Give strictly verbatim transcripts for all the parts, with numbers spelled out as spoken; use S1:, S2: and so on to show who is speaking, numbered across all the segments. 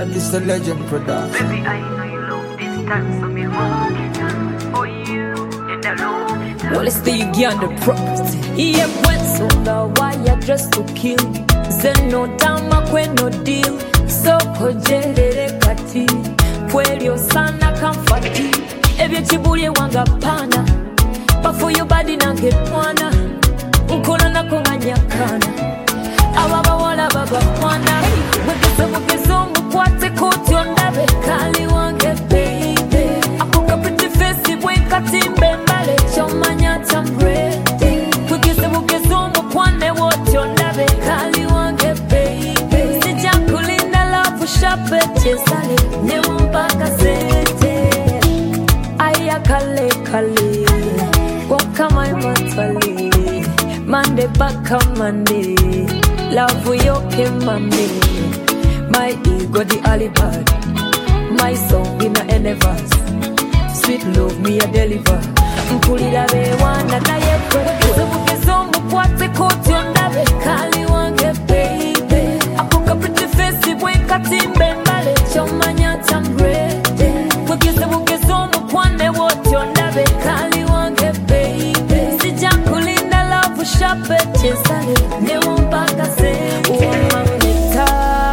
S1: And this the legend product.
S2: Baby, I know you love this time, so me hold it on for you. And I love it on.
S3: Well, it's the Uganda property. Yeah, when so the wire just to kill. Zeno dama kwe no deal. So kojelere kati. Kwelio sana kamfati. Ebye chibulie wanga pana. But for your body nange mwana. Nkola nako nganyakana. Ababa wala baba mwana. Wekese wekese umukwate kuti ondabe. Kali wange baby. Akuka pretty face weka timbe mbale. Chomanya tamrede. Wekese wekese umukwane wote ondabe. Kali wange baby. Sija kulinda lafu shape chesale. Nemo mpaka sete. Aya kale kale. Wakama imatwale. Monday back on Monday. Love yoke mami. My ego the alibad. My song in a enevas. Sweet love me a deliver. Mpulira bewana na yetwe. Kese mukezo mukwate koti ondabe. Kali wange baby. Apuka pretty face weka timbe mbale. Chomanya tamrede. Kese mukezo mukwane wote ondabe. Kali wange baby. Sija kulinda love shape chesale. Nemo mpaka sete. Uwa meta.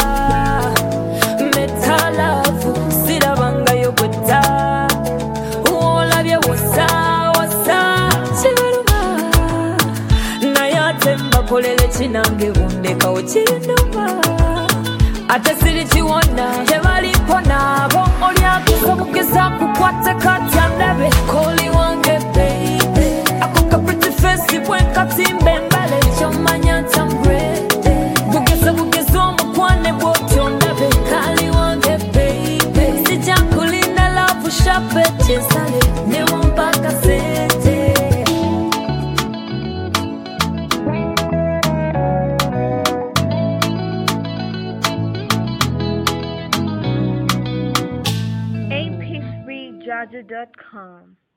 S3: Meta love. Sida banga yobweta. Uola bye wasa wasa. Chibaruma. Nayatemba kolele chinange undeka uchinduma. Ate siri chiwona. Tebali pona. Bo olia kusobukisa kukwate kati andabe. Koli wange baby. Akuka pretty face weka timbe mbale. Chomanya tamrede. Bugesa bugesa omukwane bwoti ondabe. Kali wange baby. Sija kulinda love shape chesale. Nemo mpaka sete.
S4: A P three Jaja dot com